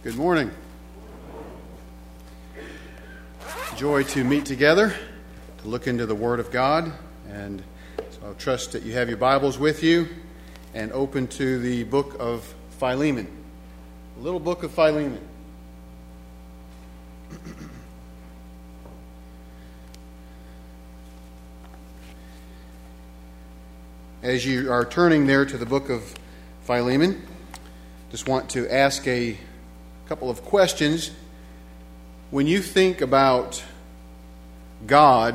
Good morning. Joy to meet together, to look into the Word of God. And so I trust that you have your Bibles with you and open to the book of Philemon. The little book of Philemon. As you are turning there to the book of Philemon, just want to ask a couple of questions. When you think about God,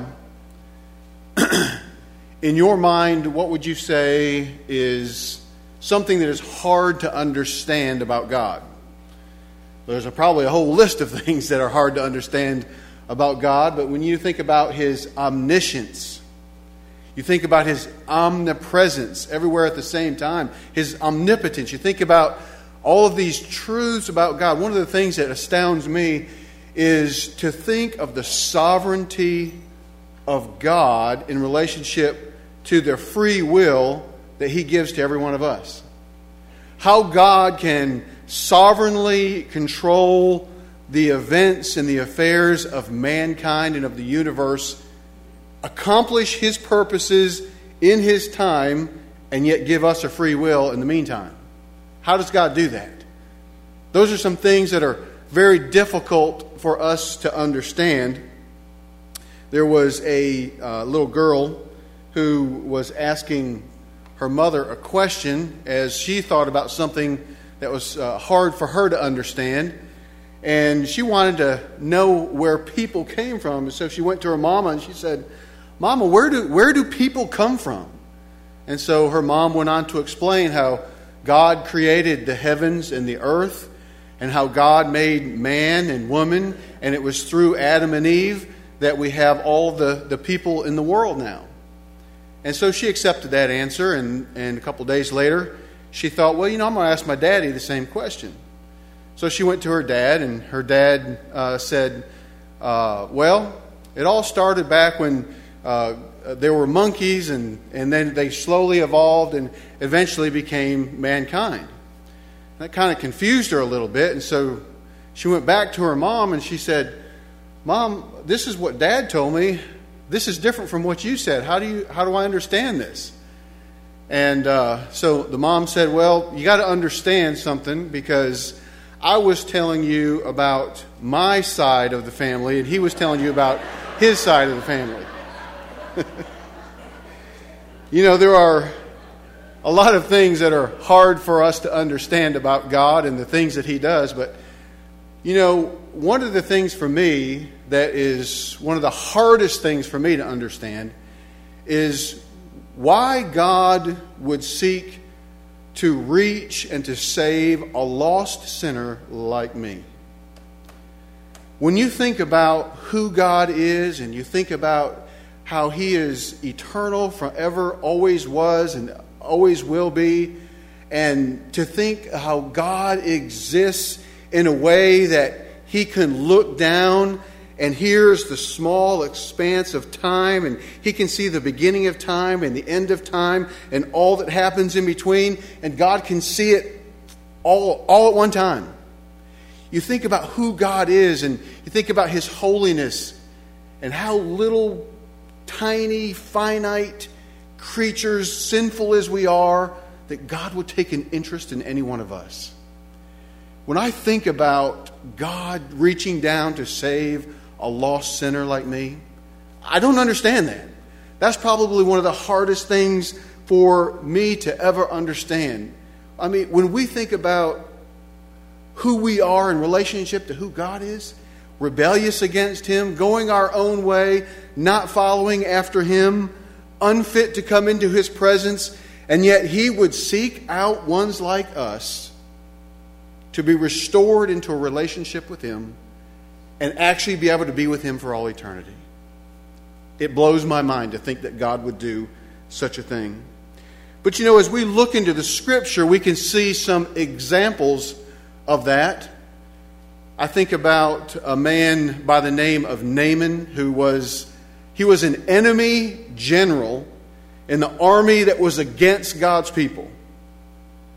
in your mind, what would you say is something that is hard to understand about God? There's probably a whole list of things that are hard to understand about God, but when you think about His omniscience, you think about His omnipresence everywhere at the same time, His omnipotence, you think about all of these truths about God. One of the things that astounds me is to think of the sovereignty of God in relationship to the free will that He gives to every one of us. How God can sovereignly control the events and the affairs of mankind and of the universe, accomplish His purposes in His time, and yet give us a free will in the meantime. How does God do that? Those are some things that are very difficult for us to understand. There was a little girl who was asking her mother a question as she thought about something that was hard for her to understand. And she wanted to know where people came from. And so she went to her mama and she said, "Mama, where do people come from?" And so her mom went on to explain how God created the heavens and the earth, and how God made man and woman, and it was through Adam and Eve that we have all the people in the world now. And so she accepted that answer, and a couple of days later, she thought, well, I'm going to ask my daddy the same question. So she went to her dad, and her dad said, well, it all started back when there were monkeys, and then they slowly evolved and eventually became mankind. That kind of confused her a little bit, and so she went back to her mom and she said, "Mom, this is what Dad told me. This is different from what you said. How do I understand this?" And so the mom said, "Well, you got to understand something, because I was telling you about my side of the family, and he was telling you about his side of the family." There are a lot of things that are hard for us to understand about God and the things that He does. But, one of the things for me that is one of the hardest things for me to understand is why God would seek to reach and to save a lost sinner like me. When you think about who God is, and you think about how He is eternal, forever, always was, and always will be, and to think how God exists in a way that He can look down and hears the small expanse of time, and He can see the beginning of time and the end of time and all that happens in between, and God can see it all at one time. You think about who God is, and you think about His holiness and how little tiny, finite creatures, sinful as we are, that God would take an interest in any one of us. When I think about God reaching down to save a lost sinner like me, I don't understand that. That's probably one of the hardest things for me to ever understand. I mean, when we think about who we are in relationship to who God is, rebellious against Him, going our own way, not following after Him, unfit to come into His presence, and yet He would seek out ones like us to be restored into a relationship with Him and actually be able to be with Him for all eternity. It blows my mind to think that God would do such a thing. But as we look into the Scripture, we can see some examples of that. I think about a man by the name of Naaman, who was an enemy general in the army that was against God's people.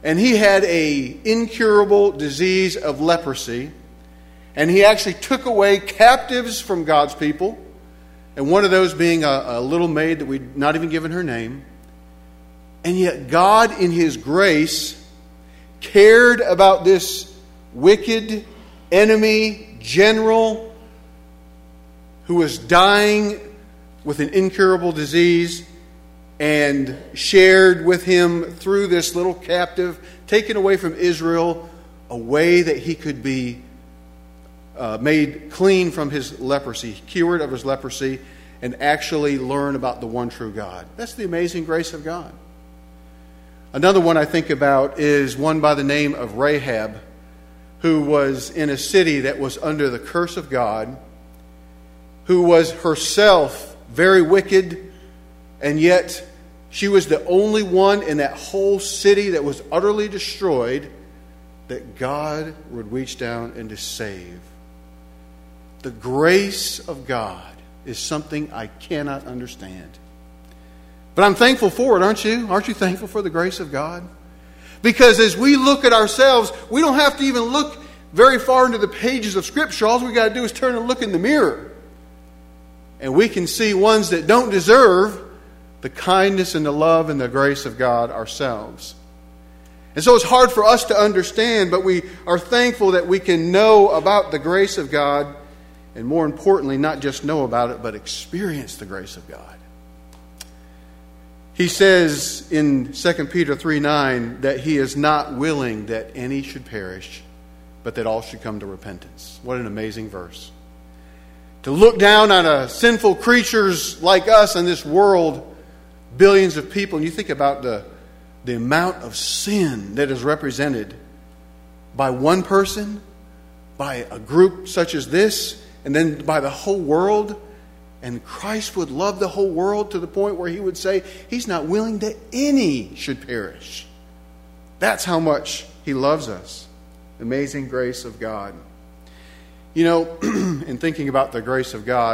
and he had a incurable disease of leprosy, and he actually took away captives from God's people, and one of those being a little maid that we'd not even given her name. And yet God, in His grace, cared about this wicked enemy general who was dying with an incurable disease, and shared with him through this little captive taken away from Israel a way that he could be made clean from his leprosy, cured of his leprosy, and actually learn about the one true God. That's the amazing grace of God. Another one I think about is one by the name of Rahab, who was in a city that was under the curse of God, who was herself very wicked, and yet she was the only one in that whole city that was utterly destroyed that God would reach down and to save. The grace of God is something I cannot understand. But I'm thankful for it, aren't you? Aren't you thankful for the grace of God? Because as we look at ourselves, we don't have to even look very far into the pages of Scripture. All we got to do is turn and look in the mirror. And we can see ones that don't deserve the kindness and the love and the grace of God ourselves. And so it's hard for us to understand, but we are thankful that we can know about the grace of God, and more importantly, not just know about it, but experience the grace of God. He says in 2 Peter 3:9 that He is not willing that any should perish, but that all should come to repentance. What an amazing verse. To look down on sinful creatures like us in this world, billions of people, and you think about the amount of sin that is represented by one person, by a group such as this, and then by the whole world. And Christ would love the whole world to the point where He would say He's not willing that any should perish. That's how much He loves us. Amazing grace of God. You know, in thinking about the grace of God,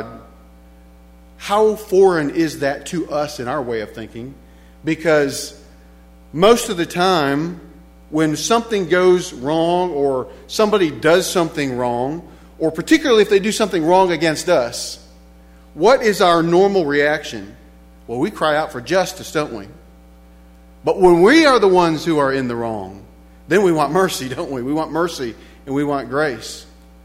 how foreign is that to us in our way of thinking? Because most of the time, when something goes wrong or somebody does something wrong, or particularly if they do something wrong against us, what is our normal reaction? Well, we cry out for justice, don't we? But when we are the ones who are in the wrong, then we want mercy, don't we? We want mercy and we want grace.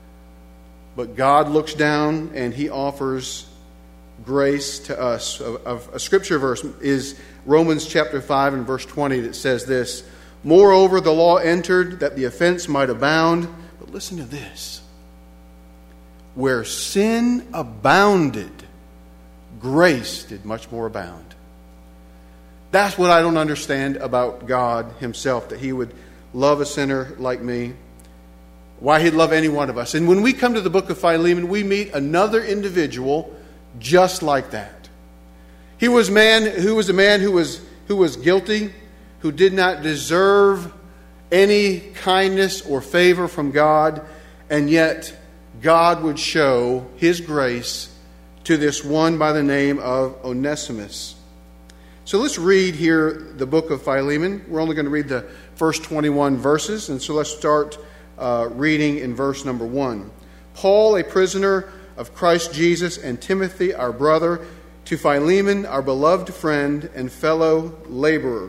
But God looks down and He offers grace to us. A scripture verse is Romans chapter 5 and verse 20 that says this: "Moreover, the law entered that the offense might abound." But listen to this: "Where sin abounded, grace did much more abound." That's what I don't understand about God Himself, that He would love a sinner like me. Why He'd love any one of us. And when we come to the book of Philemon, we meet another individual just like that. He was a man who was guilty, who did not deserve any kindness or favor from God, and yet God would show His grace to this one by the name of Onesimus. So let's read here the book of Philemon. We're only going to read the first 21 verses, and so let's start reading in verse number 1. "Paul, a prisoner of Christ Jesus, and Timothy, our brother, to Philemon, our beloved friend and fellow laborer.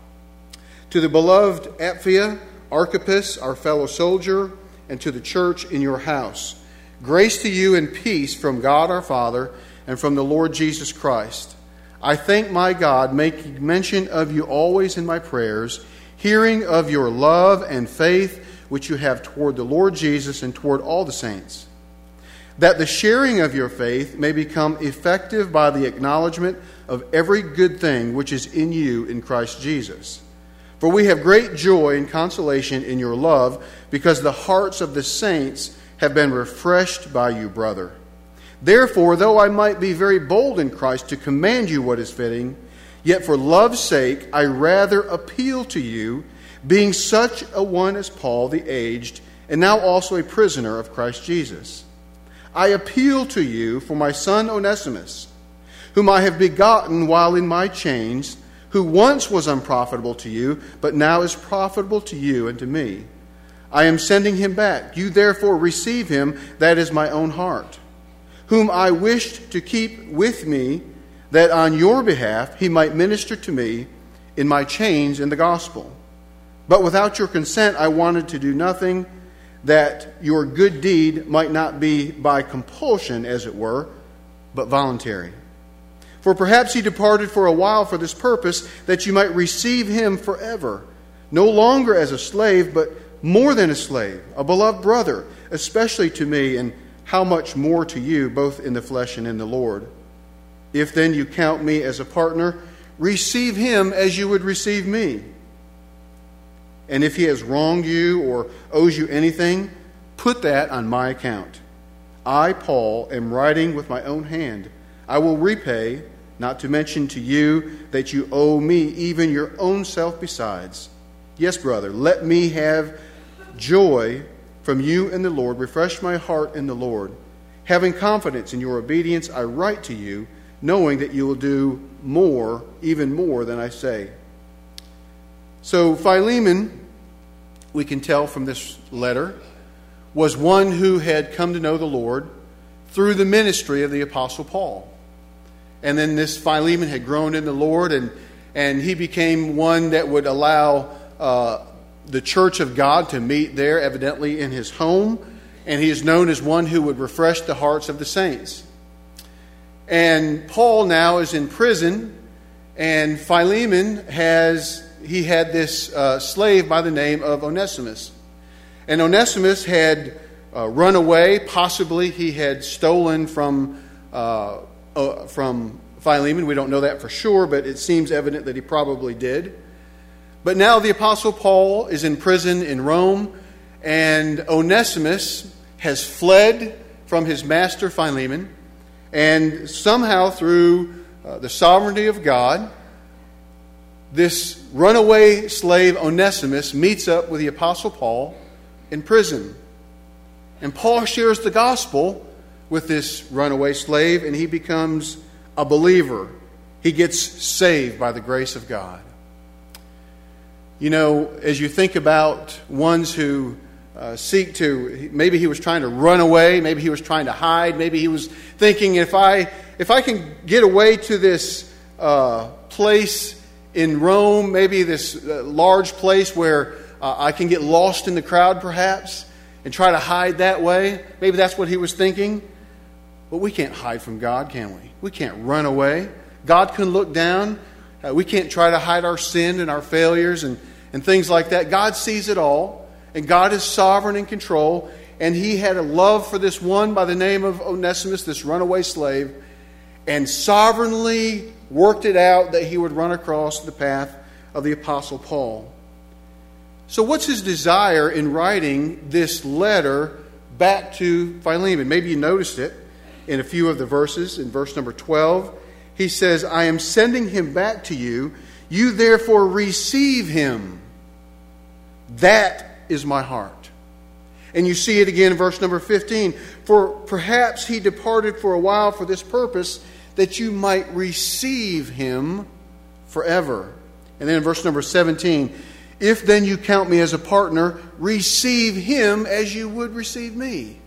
To the beloved Apphia, Archippus, our fellow soldier, and to the church in your house. Grace to you and peace from God our Father and from the Lord Jesus Christ. I thank my God, making mention of you always in my prayers, hearing of your love and faith which you have toward the Lord Jesus and toward all the saints, that the sharing of your faith may become effective by the acknowledgement of every good thing which is in you in Christ Jesus. For we have great joy and consolation in your love, because the hearts of the saints have been refreshed by you, brother. Therefore, though I might be very bold in Christ to command you what is fitting, yet for love's sake I rather appeal to you, being such a one as Paul the aged, and now also a prisoner of Christ Jesus. I appeal to you for my son Onesimus, whom I have begotten while in my chains, who once was unprofitable to you, but now is profitable to you and to me. I am sending him back. You therefore receive him, that is my own heart, whom I wished to keep with me, that on your behalf he might minister to me in my chains in the gospel. But without your consent I wanted to do nothing, that your good deed might not be by compulsion, as it were, but voluntary. For perhaps he departed for a while for this purpose, that you might receive him forever, no longer as a slave, but more than a slave, a beloved brother, especially to me, and how much more to you, both in the flesh and in the Lord. If then you count me as a partner, receive him as you would receive me. And if he has wronged you or owes you anything, put that on my account. I, Paul, am writing with my own hand. I will repay, not to mention to you that you owe me even your own self besides. Yes, brother, let me have joy from you in the Lord. Refresh my heart in the Lord. Having confidence in your obedience, I write to you, knowing that you will do more, even more than I say. So Philemon, we can tell from this letter, was one who had come to know the Lord through the ministry of the Apostle Paul. And then this Philemon had grown in the Lord, and he became one that would allow the church of God to meet there, evidently in his home. And he is known as one who would refresh the hearts of the saints. And Paul now is in prison, and Philemon had this slave by the name of Onesimus. And Onesimus had run away. Possibly he had stolen from Philemon. We don't know that for sure, but it seems evident that he probably did. But now the Apostle Paul is in prison in Rome, and Onesimus has fled from his master Philemon, and somehow through the sovereignty of God, this runaway slave Onesimus meets up with the Apostle Paul in prison. And Paul shares the gospel with this runaway slave, and he becomes a believer. He gets saved by the grace of God. You know, as you think about ones who seek to, maybe he was trying to run away, maybe he was trying to hide, maybe he was thinking, if I can get away to this place in Rome, maybe this large place where I can get lost in the crowd perhaps, and try to hide that way. Maybe that's what he was thinking. But we can't hide from God, can we? We can't run away. God can look down. We can't try to hide our sin and our failures and things like that. God sees it all, and God is sovereign in control, and he had a love for this one by the name of Onesimus, this runaway slave, and sovereignly worked it out that he would run across the path of the Apostle Paul. So what's his desire in writing this letter back to Philemon? Maybe you noticed it in a few of the verses. In verse number 12, he says, I am sending him back to you. You therefore receive him. That is my heart. And you see it again in verse number 15. For perhaps he departed for a while for this purpose, that you might receive him forever. And then in verse number 17, if then you count me as a partner, receive him as you would receive me.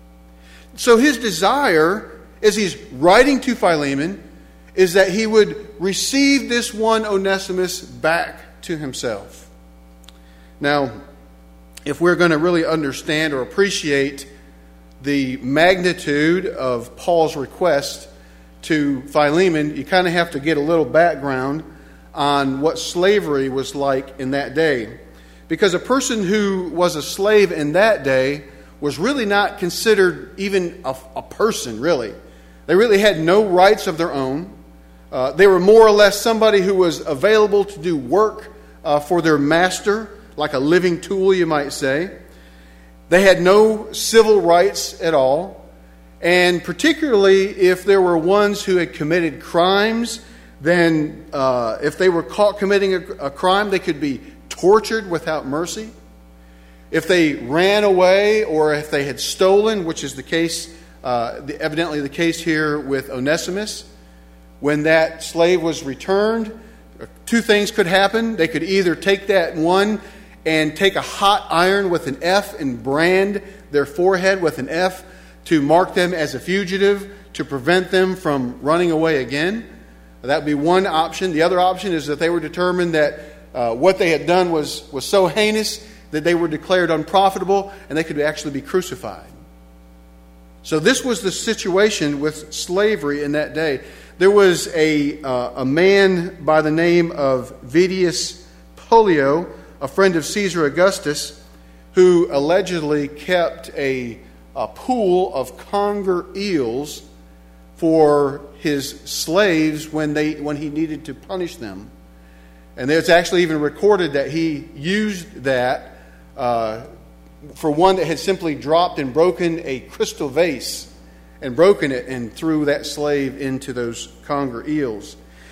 So his desire, as he's writing to Philemon, is that he would receive this one Onesimus back to himself. Now, if we're going to really understand or appreciate the magnitude of Paul's request to Philemon, you kind of have to get a little background on what slavery was like in that day. Because a person who was a slave in that day was really not considered even a person, really. They really had no rights of their own. They were more or less somebody who was available to do work for their master, like a living tool, you might say. They had no civil rights at all. And particularly if there were ones who had committed crimes, then if they were caught committing a crime, they could be tortured without mercy. If they ran away or if they had stolen, which is the case, evidently the case here with Onesimus, when that slave was returned, two things could happen. They could either take that one and take a hot iron with an F and brand their forehead with an F to mark them as a fugitive, to prevent them from running away again. That would be one option. The other option is that they were determined that what they had done was so heinous that they were declared unprofitable and they could actually be crucified. So this was the situation with slavery in that day. There was a man by the name of Vettius Pollio, a friend of Caesar Augustus, who allegedly kept a pool of conger eels for his slaves when he needed to punish them. And it's actually even recorded that he used that for one that had simply dropped and broken a crystal vase and broken it and threw that slave into those conger eels.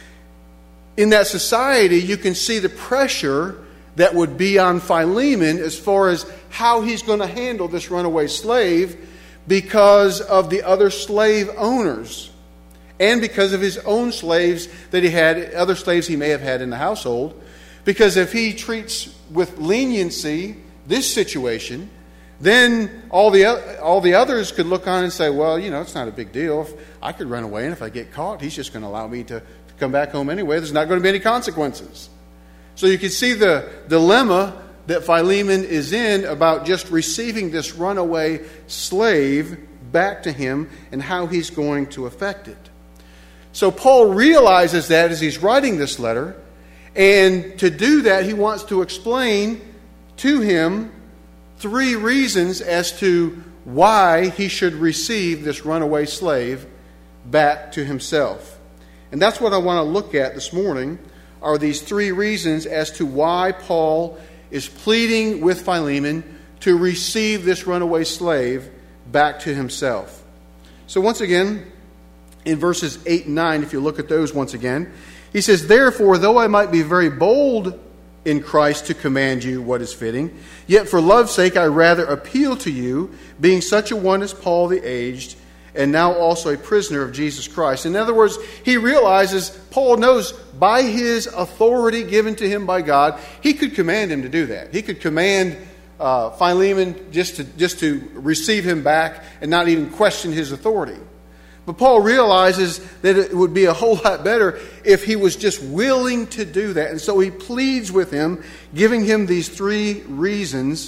In that society, you can see the pressure that would be on Philemon as far as how he's going to handle this runaway slave because of the other slave owners and because of his own slaves that he had, other slaves he may have had in the household. Because if he treats with leniency this situation, then all the others could look on and say, well, it's not a big deal. If I could run away, and if I get caught, he's just going to allow me to come back home anyway. There's not going to be any consequences. So you can see the dilemma that Philemon is in about just receiving this runaway slave back to him and how he's going to affect it. So Paul realizes that as he's writing this letter, and to do that, he wants to explain to him 3 reasons as to why he should receive this runaway slave back to himself. And that's what I want to look at this morning, are these 3 reasons as to why Paul is pleading with Philemon to receive this runaway slave back to himself. So once again, in verses 8 and 9, if you look at those once again, he says, "Therefore, though I might be very bold in Christ to command you what is fitting, yet for love's sake I rather appeal to you, being such a one as Paul the aged, and now also a prisoner of Jesus Christ." In other words, he realizes, Paul knows by his authority given to him by God, he could command him to do that. He could command Philemon just to receive him back and not even question his authority. But Paul realizes that it would be a whole lot better if he was just willing to do that. And so he pleads with him, giving him these 3 reasons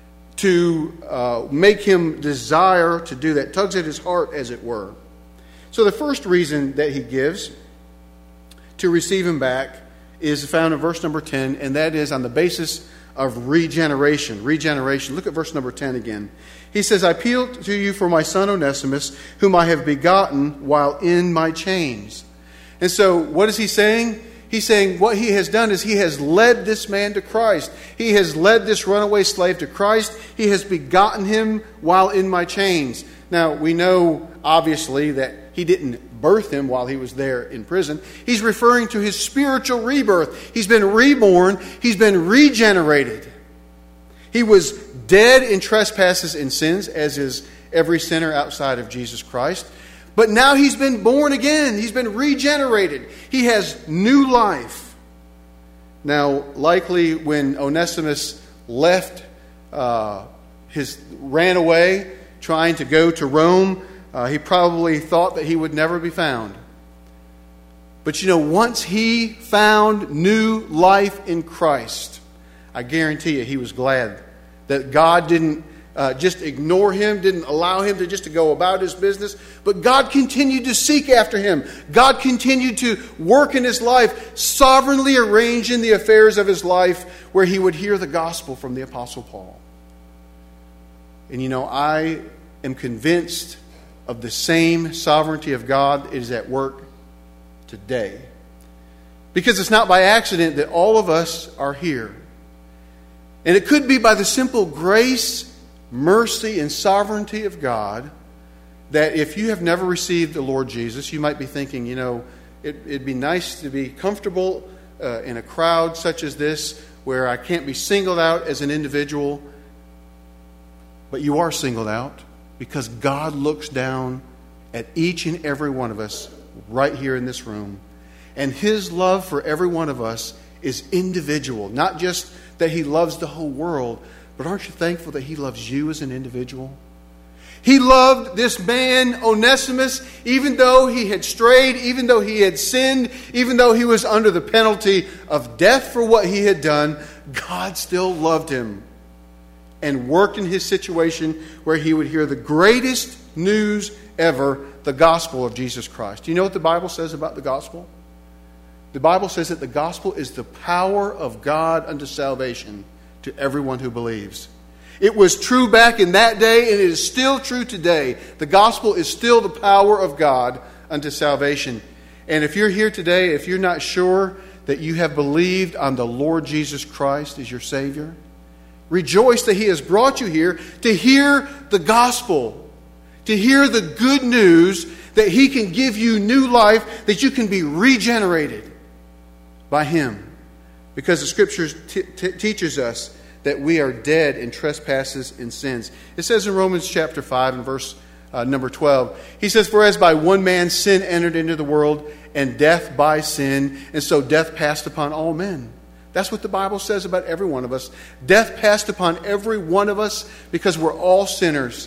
to make him desire to do that. Tugs at his heart, as it were. So the first reason that he gives to receive him back is found in verse number 10, and that is on the basis of regeneration. Regeneration. Look at verse number 10 again. He says, "I appeal to you for my son Onesimus, whom I have begotten while in my chains." And so what is he saying? He's saying what he has done is he has led this man to Christ. He has led this runaway slave to Christ. He has begotten him while in my chains. Now, we know, obviously, that he didn't birth him while he was there in prison. He's referring to his spiritual rebirth. He's been reborn. He's been regenerated. He was dead in trespasses and sins, as is every sinner outside of Jesus Christ. But now he's been born again. He's been regenerated. He has new life. Now, likely when Onesimus left, ran away, trying to go to Rome, he probably thought that he would never be found. But once he found new life in Christ, I guarantee you he was glad that God didn't just ignore him, didn't allow him to go about his business, but God continued to seek after him. God continued to work in his life, sovereignly arranging the affairs of his life where he would hear the gospel from the Apostle Paul. And I am convinced of the same sovereignty of God is at work today. Because it's not by accident that all of us are here. And it could be by the simple grace, mercy, and sovereignty of God that if you have never received the Lord Jesus, you might be thinking, it'd be nice to be comfortable in a crowd such as this where I can't be singled out as an individual. But you are singled out because God looks down at each and every one of us right here in this room. And His love for every one of us is individual. Not just that He loves the whole world, but aren't you thankful that He loves you as an individual? He loved this man, Onesimus, even though he had strayed, even though he had sinned, even though he was under the penalty of death for what he had done. God still loved him and worked in his situation where he would hear the greatest news ever, the gospel of Jesus Christ. Do you know what the Bible says about the gospel? The Bible says that the gospel is the power of God unto salvation to everyone who believes. It was true back in that day, and it is still true today. The gospel is still the power of God unto salvation. And if you're here today, if you're not sure that you have believed on the Lord Jesus Christ as your Savior, rejoice that He has brought you here to hear the gospel, to hear the good news that He can give you new life, that you can be regenerated by Him. Because the Scriptures teaches us that we are dead in trespasses and sins. It says in Romans chapter 5 and verse number 12, he says, "For as by one man sin entered into the world, and death by sin, and so death passed upon all men." That's what the Bible says about every one of us. Death passed upon every one of us because we're all sinners.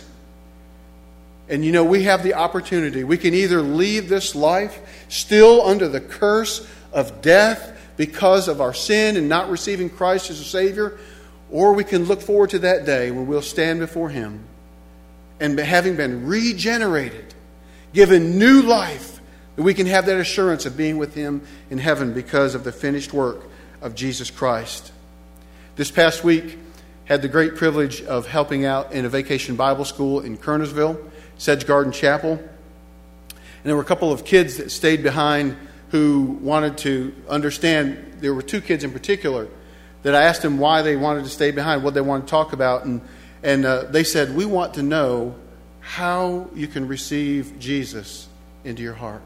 And you know, we have the opportunity. We can either leave this life still under the curse of death because of our sin and not receiving Christ as a Savior, or we can look forward to that day when we'll stand before Him and, having been regenerated, given new life, that we can have that assurance of being with Him in heaven because of the finished work of Jesus Christ. This past week, had the great privilege of helping out in a vacation Bible school in Kernersville, Sedge Garden Chapel. And there were a couple of kids that stayed behind who wanted to understand. There were two kids in particular that I asked them why they wanted to stay behind, what they wanted to talk about. And they said, "We want to know how you can receive Jesus into your heart."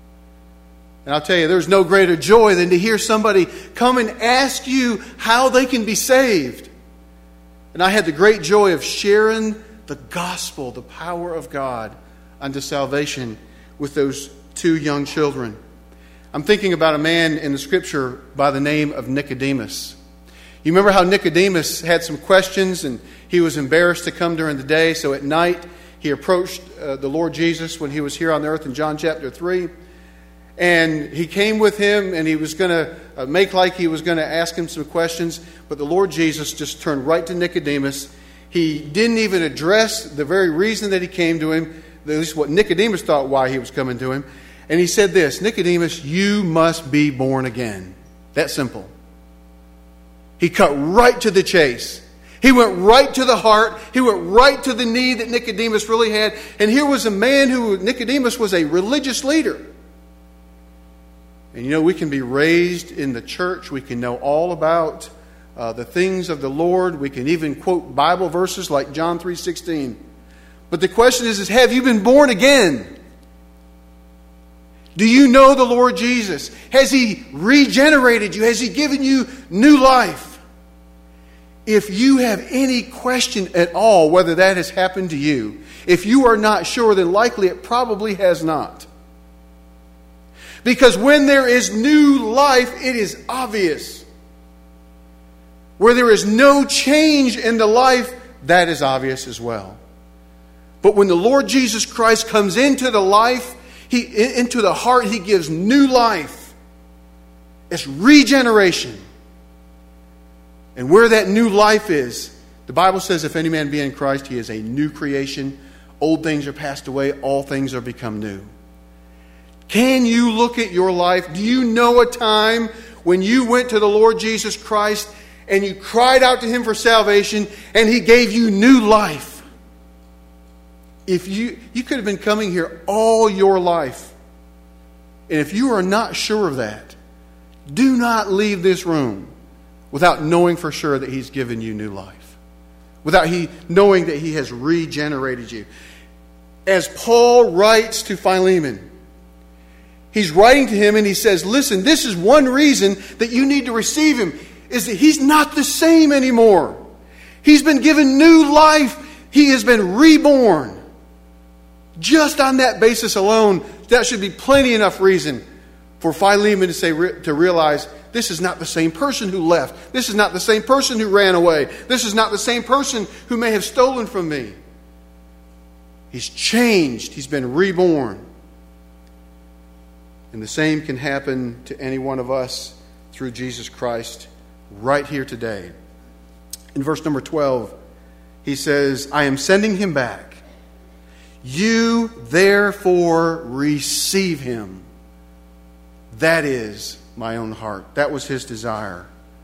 And I'll tell you, there's no greater joy than to hear somebody come and ask you how they can be saved. And I had the great joy of sharing the gospel, the power of God unto salvation with those two young children. I'm thinking about a man in the Scripture by the name of Nicodemus. You remember how Nicodemus had some questions and he was embarrassed to come during the day. So at night he approached the Lord Jesus when He was here on the earth in John chapter 3. And he came with Him and he was going to make like he was going to ask him some questions. But the Lord Jesus just turned right to Nicodemus. He didn't even address the very reason that he came to him, at least what Nicodemus thought why he was coming to him. And he said this, "Nicodemus, you must be born again." That simple. He cut right to the chase. He went right to the heart. He went right to the need that Nicodemus really had. And here was a man who, Nicodemus was a religious leader. And you know, we can be raised in the church. We can know all about the things of the Lord. We can even quote Bible verses like John 3:16. But the question is have you been born again? Do you know the Lord Jesus? Has He regenerated you? Has He given you new life? If you have any question at all whether that has happened to you, if you are not sure, then likely it probably has not. Because when there is new life, it is obvious. Where there is no change in the life, that is obvious as well. But when the Lord Jesus Christ comes into the life, into the heart, He gives new life. It's regeneration. And where that new life is, the Bible says, if any man be in Christ, he is a new creation. Old things are passed away, all things are become new. Can you look at your life? Do you know a time when you went to the Lord Jesus Christ and you cried out to Him for salvation and He gave you new life? If you could have been coming here all your life. And if you are not sure of that, do not leave this room without knowing for sure that He's given you new life. Without knowing that He has regenerated you. As Paul writes to Philemon, he's writing to him and he says, listen, this is one reason that you need to receive him, is that he's not the same anymore. He's been given new life. He has been reborn. Just on that basis alone, that should be plenty enough reason for Philemon to realize this is not the same person who left. This is not the same person who ran away. This is not the same person who may have stolen from me. He's changed. He's been reborn. And the same can happen to any one of us through Jesus Christ right here today. In verse number 12, he says, I am sending him back. You therefore receive him. That is my own heart. That was his desire.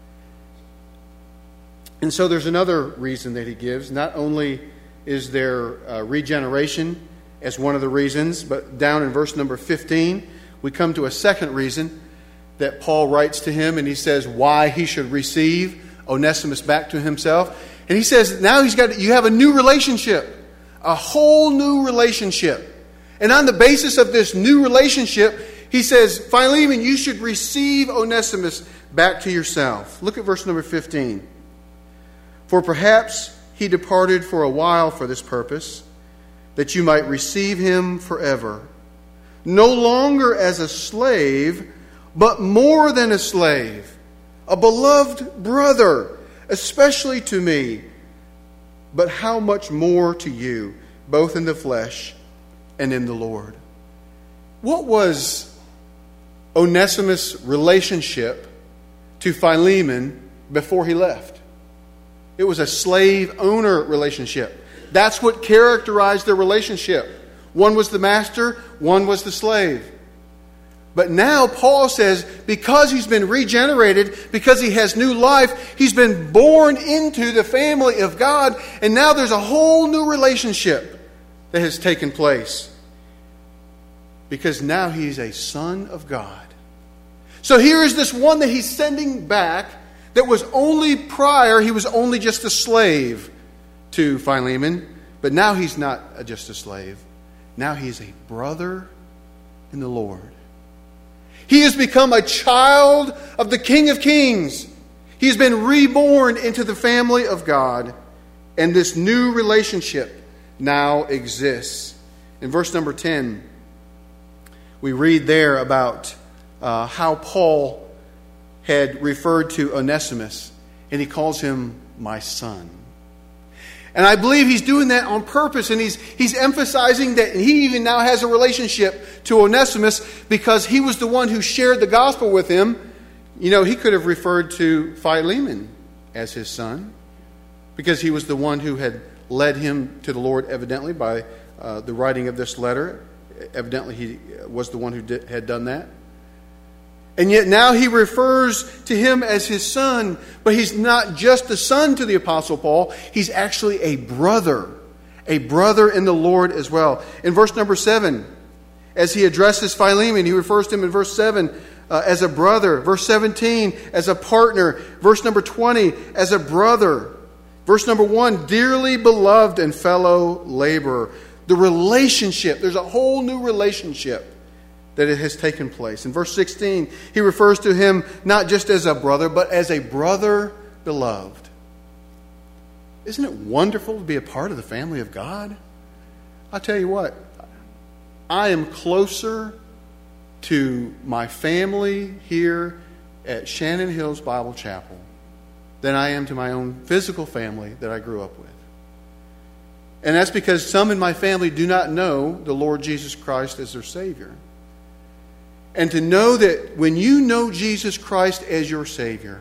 And so there's another reason that he gives. Not only is there regeneration as one of the reasons, but down in verse number 15, we come to a second reason that Paul writes to him, and he says why he should receive Onesimus back to himself. And he says now you have a new relationship, a whole new relationship. And on the basis of this new relationship, he says, Philemon, you should receive Onesimus back to yourself. Look at verse number 15. For perhaps he departed for a while for this purpose, that you might receive him forever, no longer as a slave, but more than a slave, a beloved brother, especially to me, but how much more to you, both in the flesh and in the Lord. What was Onesimus' relationship to Philemon before he left? It was a slave-owner relationship. That's what characterized their relationship. One was the master, one was the slave. But now Paul says because he's been regenerated, because he has new life, he's been born into the family of God, and now there's a whole new relationship that has taken place. Because now he's a son of God. So here is this one that he's sending back that was only prior, he was only just a slave to Philemon, but now he's not just a slave. Now he's a brother in the Lord. He has become a child of the King of Kings. He's been reborn into the family of God, and this new relationship now exists. In verse number 10, we read there about how Paul had referred to Onesimus, and he calls him my son. And I believe he's doing that on purpose, and he's emphasizing that he even now has a relationship to Onesimus because he was the one who shared the gospel with him. You know, he could have referred to Philemon as his son because he was the one who had led him to the Lord, evidently, by the writing of this letter. Evidently, he was the one who had done that. And yet now he refers to him as his son, but he's not just a son to the Apostle Paul. He's actually a brother in the Lord as well. In verse number 7, as he addresses Philemon, he refers to him in verse 7 as a brother. Verse 17, as a partner. Verse number 20, as a brother. Verse number 1, dearly beloved and fellow laborer. The relationship, there's a whole new relationship that it has taken place. In verse 16, he refers to him not just as a brother, but as a brother beloved. Isn't it wonderful to be a part of the family of God? I'll tell you what, I am closer to my family here at Shannon Hills Bible Chapel than I am to my own physical family that I grew up with. And that's because some in my family do not know the Lord Jesus Christ as their Savior. And to know that when you know Jesus Christ as your Savior,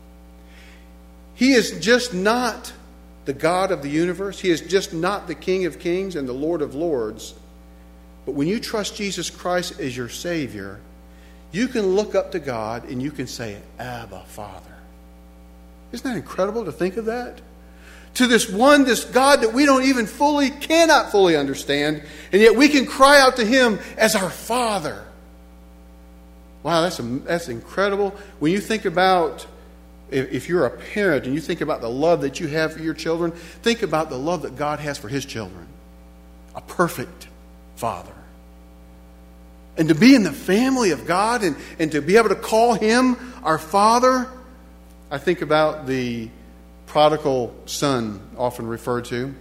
He is just not the God of the universe. He is just not the King of Kings and the Lord of Lords. But when you trust Jesus Christ as your Savior, you can look up to God and you can say, Abba, Father. Isn't that incredible to think of that? To this God that we don't even cannot fully understand, and yet we can cry out to Him as our Father. Wow, that's incredible. When you think about, if you're a parent and you think about the love that you have for your children, think about the love that God has for His children. A perfect Father. And to be in the family of God and to be able to call Him our Father, I think about the prodigal son often referred to.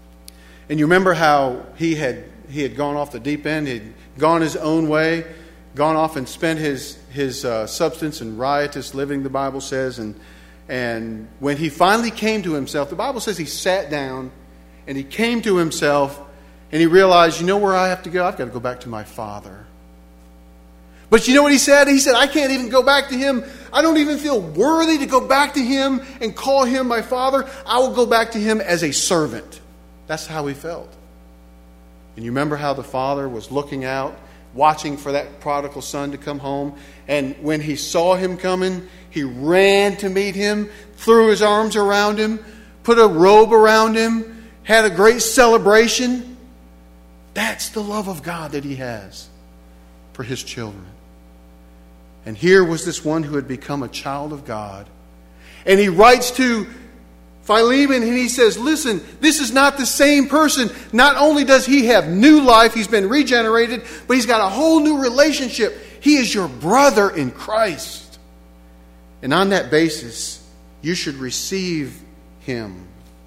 And you remember how he had gone off the deep end, he had gone his own way. gone off and spent his substance in riotous living, the Bible says. And when he finally came to himself, the Bible says he sat down and he came to himself and he realized, you know where I have to go? I've got to go back to my Father. But you know what he said? He said, I can't even go back to him. I don't even feel worthy to go back to him and call him my Father. I will go back to him as a servant. That's how he felt. And you remember how the Father was looking out, watching for that prodigal son to come home. And when he saw him coming, he ran to meet him, threw his arms around him, put a robe around him, had a great celebration. That's the love of God that he has for his children. And here was this one who had become a child of God. And he writes to Philemon and he says, listen, this is not the same person. Not only does he have new life, he's been regenerated, but he's got a whole new relationship. He is your brother in Christ. And on that basis, you should receive him.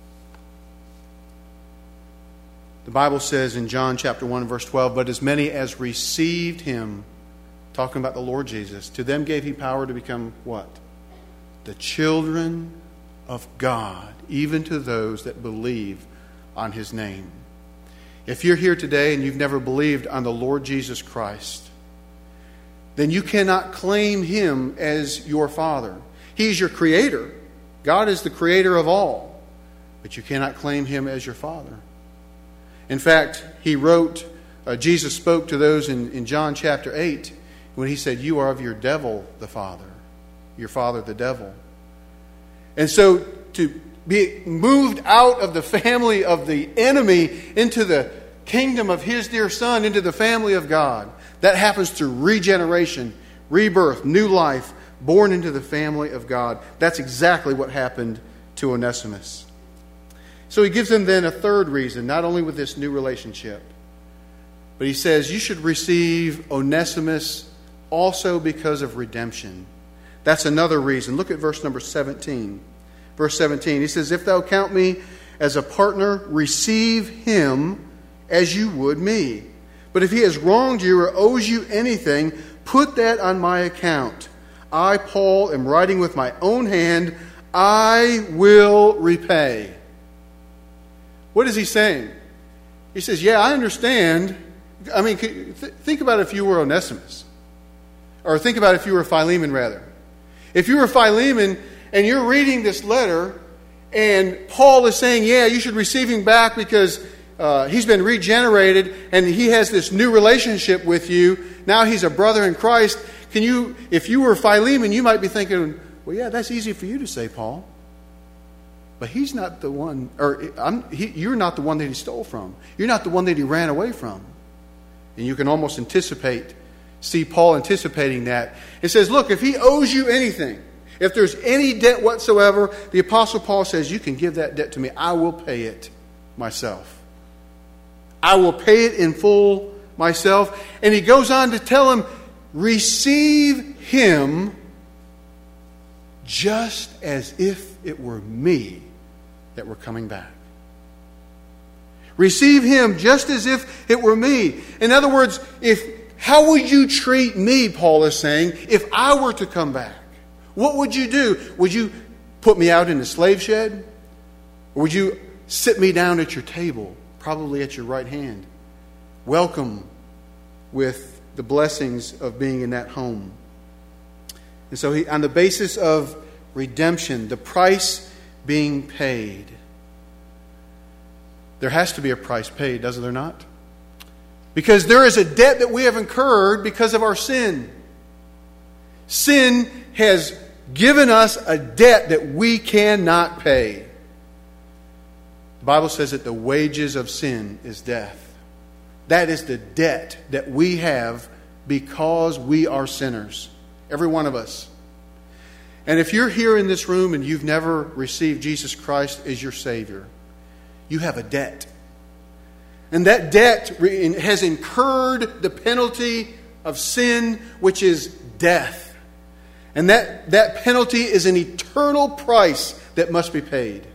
The Bible says in John chapter 1 verse 12, but as many as received him, talking about the Lord Jesus, to them gave he power to become what? The children of God, even to those that believe on his name. If you're here today and you've never believed on the Lord Jesus Christ, then you cannot claim him as your Father. He's your creator. God is the creator of all. But you cannot claim him as your Father. In fact, Jesus spoke to those in John chapter 8 when he said, you are of your devil, the father. Your father, the devil. And so to be moved out of the family of the enemy into the kingdom of his dear Son, into the family of God, that happens through regeneration, rebirth, new life, born into the family of God. That's exactly what happened to Onesimus. So he gives them then a third reason, not only with this new relationship, but he says you should receive Onesimus also because of redemption. That's another reason. Look at verse number 17. Verse 17, he says, if thou count me as a partner, receive him as you would me. But if he has wronged you or owes you anything, put that on my account. I, Paul, am writing with my own hand, I will repay. What is he saying? He says, yeah, I understand. I mean, think about if you were Onesimus. Or think about if you were Philemon, rather. If you were Philemon and you're reading this letter and Paul is saying, yeah, you should receive him back because he's been regenerated and he has this new relationship with you. Now he's a brother in Christ. If you were Philemon, you might be thinking, well, yeah, that's easy for you to say, Paul. But he's not the one, you're not the one that he stole from. You're not the one that he ran away from. And you can almost see Paul anticipating that. It says, look, if he owes you anything, if there's any debt whatsoever, the Apostle Paul says, you can give that debt to me. I will pay it myself. I will pay it in full myself. And he goes on to tell him, receive him just as if it were me that were coming back. Receive him just as if it were me. In other words, how would you treat me, Paul is saying, if I were to come back? What would you do? Would you put me out in the slave shed? Or would you sit me down at your table, probably at your right hand? Welcome with the blessings of being in that home. And so on the basis of redemption, the price being paid, there has to be a price paid, does there not? Because there is a debt that we have incurred because of our sin. Sin has given us a debt that we cannot pay. The Bible says that the wages of sin is death. That is the debt that we have because we are sinners. Every one of us. And if you're here in this room and you've never received Jesus Christ as your Savior, you have a debt. And that debt has incurred the penalty of sin, which is death. And that penalty is an eternal price that must be paid.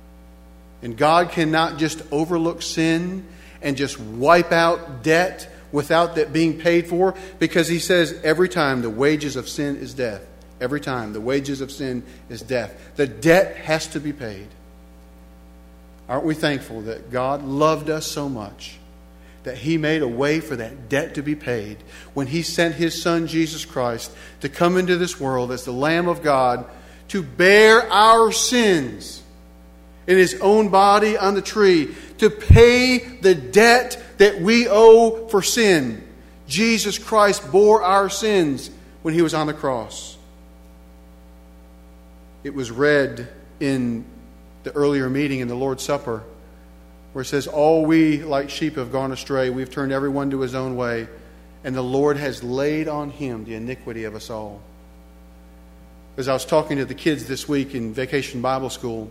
And God cannot just overlook sin and just wipe out debt without that being paid for? Because he says every time the wages of sin is death. Every time the wages of sin is death. The debt has to be paid. Aren't we thankful that God loved us so much that He made a way for that debt to be paid when He sent His Son Jesus Christ to come into this world as the Lamb of God to bear our sins in His own body on the tree, to pay the debt that we owe for sin. Jesus Christ bore our sins when He was on the cross. It was read in the earlier meeting in the Lord's Supper, where it says, all we like sheep have gone astray. We've turned everyone to his own way, and the Lord has laid on Him the iniquity of us all. As I was talking to the kids this week in Vacation Bible School,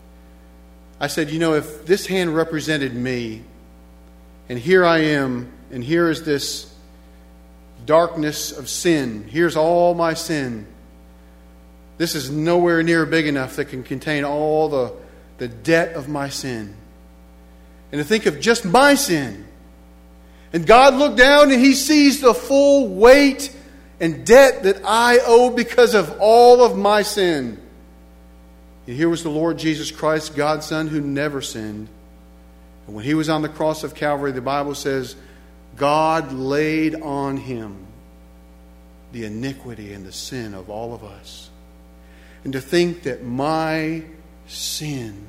I said, if this hand represented me, and here I am, and here is this darkness of sin, here's all my sin. This is nowhere near big enough that can contain all the debt of my sin. And to think of just my sin. And God looked down and He sees the full weight and debt that I owe because of all of my sin. And here was the Lord Jesus Christ, God's Son, who never sinned. And when He was on the cross of Calvary, the Bible says, God laid on Him the iniquity and the sin of all of us. And to think that my sin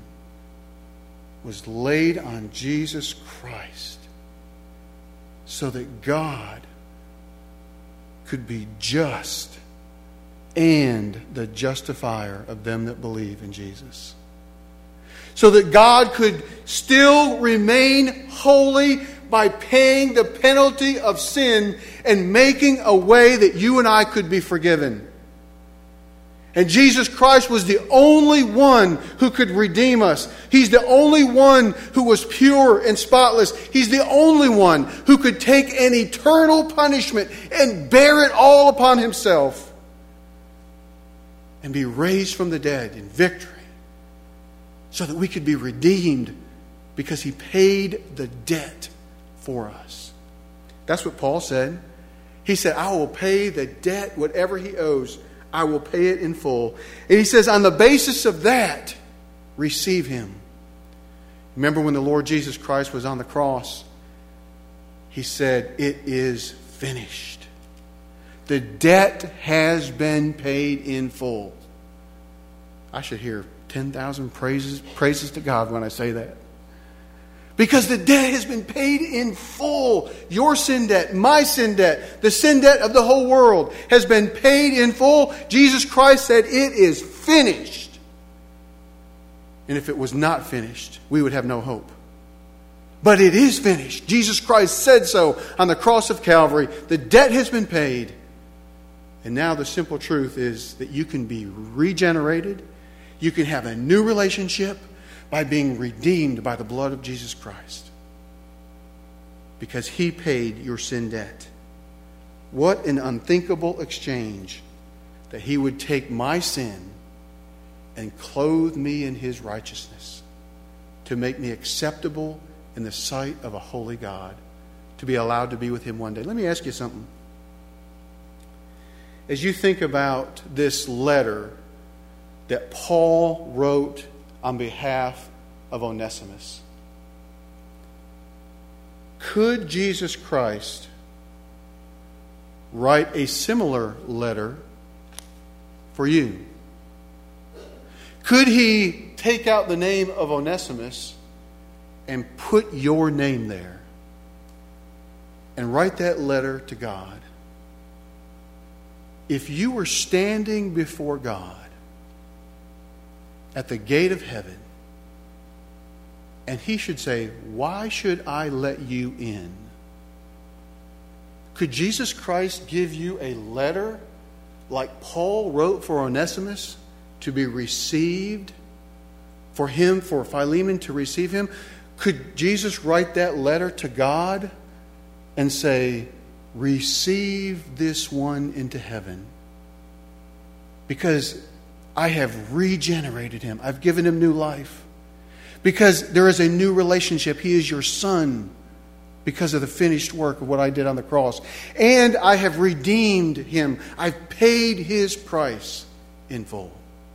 was laid on Jesus Christ so that God could be just and the justifier of them that believe in Jesus. So that God could still remain holy by paying the penalty of sin and making a way that you and I could be forgiven. And Jesus Christ was the only one who could redeem us. He's the only one who was pure and spotless. He's the only one who could take an eternal punishment and bear it all upon Himself and be raised from the dead in victory so that we could be redeemed because He paid the debt for us. That's what Paul said. He said, I will pay the debt, whatever he owes. I will pay it in full. And he says, on the basis of that, receive Him. Remember when the Lord Jesus Christ was on the cross, He said, it is finished. The debt has been paid in full. I should hear 10,000 praises to God when I say that. Because the debt has been paid in full. Your sin debt, my sin debt, the sin debt of the whole world has been paid in full. Jesus Christ said, it is finished. And if it was not finished, we would have no hope. But it is finished. Jesus Christ said so on the cross of Calvary. The debt has been paid. And now the simple truth is that you can be regenerated. You can have a new relationship by being redeemed by the blood of Jesus Christ. Because He paid your sin debt. What an unthinkable exchange that He would take my sin and clothe me in His righteousness to make me acceptable in the sight of a holy God, to be allowed to be with Him one day. Let me ask you something. As you think about this letter that Paul wrote on behalf of Onesimus, could Jesus Christ write a similar letter for you? Could He take out the name of Onesimus and put your name there and write that letter to God? If you were standing before God at the gate of heaven, and He should say, why should I let you in? Could Jesus Christ give you a letter like Paul wrote for Onesimus to be received, for Philemon to receive him? Could Jesus write that letter to God and say, receive this one into heaven? Because I have regenerated him. I've given him new life. Because there is a new relationship. He is your son. because of the finished work of what I did on the cross. And I have redeemed him. I've paid his price in full.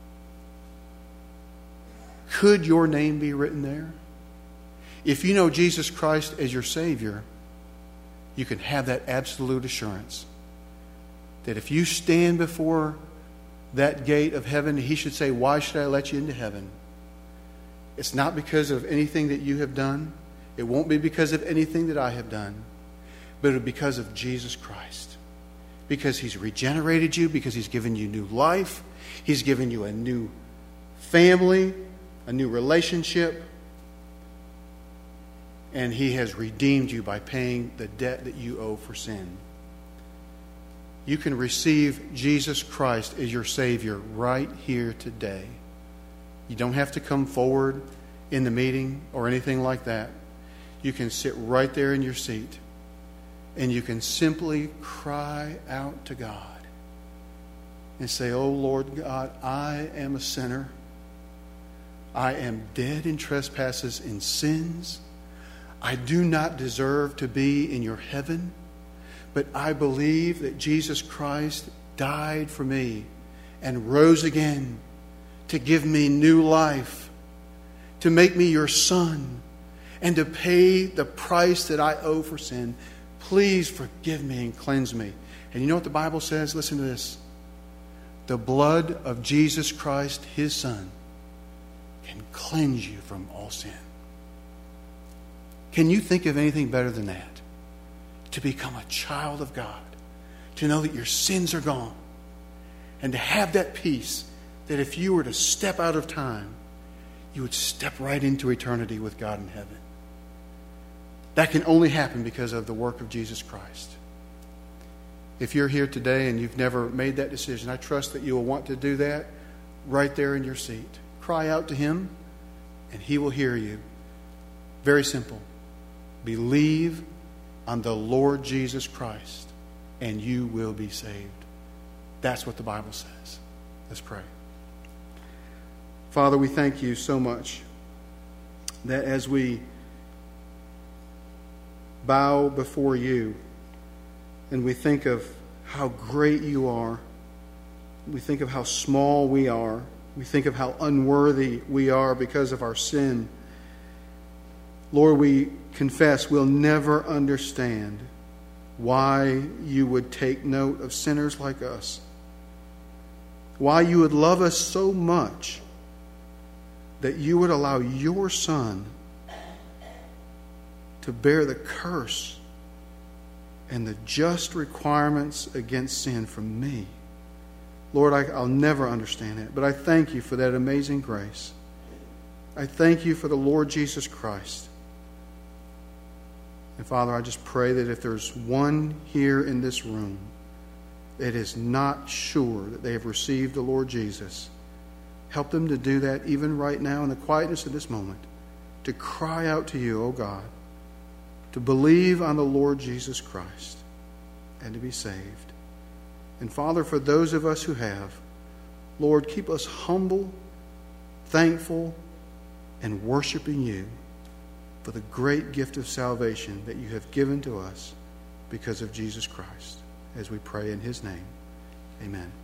Could your name be written there? If you know Jesus Christ as your Savior, you can have that absolute assurance that if you stand before that gate of heaven, he should say, "Why should I let you into heaven?" It's not because of anything that you have done. It won't be because of anything that I have done. But it'll be because of Jesus Christ. Because he's regenerated you, because he's given you new life. He's given you a new family, a new relationship. And he has redeemed you by paying the debt that you owe for sin. You can receive Jesus Christ as your Savior right here today. You don't have to come forward in the meeting or anything like that. You can sit right there in your seat and you can simply cry out to God and say, "Oh Lord God, I am a sinner. I am dead in trespasses and sins. I do not deserve to be in your heaven, but I believe that Jesus Christ died for me and rose again to give me new life, to make me your son, and to pay the price that I owe for sin. Please forgive me and cleanse me." And you know what the Bible says? Listen to this. The blood of Jesus Christ, his Son, can cleanse you from all sin. Can you think of anything better than that? To become a child of God, to know that your sins are gone, and to have that peace that if you were to step out of time, you would step right into eternity with God in heaven. That can only happen because of the work of Jesus Christ. If you're here today and you've never made that decision, I trust that you will want to do that right there in your seat. Cry out to him and he will hear you. Very simple. Believe on the Lord Jesus Christ and you will be saved. That's what the Bible says. Let's pray. Father, we thank you so much that as we bow before you and we think of how great you are, we think of how small we are, we think of how unworthy we are because of our sin. Lord, we confess we'll never understand why you would take note of sinners like us, why you would love us so much that you would allow your Son to bear the curse and the just requirements against sin from me. Lord, I'll never understand it, but I thank you for that amazing grace. I thank you for the Lord Jesus Christ. And Father, I just pray that if there's one here in this room that is not sure that they have received the Lord Jesus, help them to do that even right now in the quietness of this moment, to cry out to you, oh God, to believe on the Lord Jesus Christ and to be saved. And Father, for those of us who have, Lord, keep us humble, thankful, and worshiping you for the great gift of salvation that you have given to us because of Jesus Christ. As we pray in his name, amen.